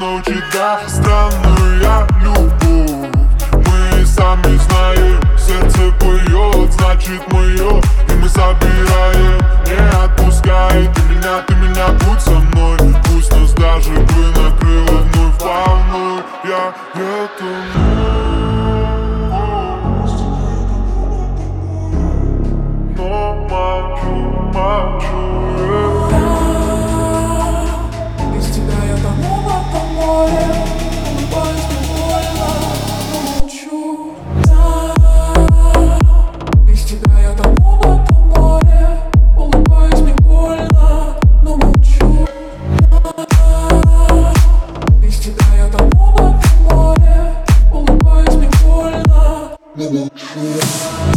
ночи, да, странную я любовь. Мы сами знаем, сердце поет, значит мое. И мы собираем, не отпускай. Ты меня, будь со мной. Пусть нас даже бы накрыло вновь волной. Я тону, но молчу. Без тебя я тону в этом море. Улыбаюсь невольно, но молчу. Без тебя я тону в этом море. Улыбаюсь невольно, но молчу. Без тебя я тону в этом море. Улыбаюсь невольно, но молчу.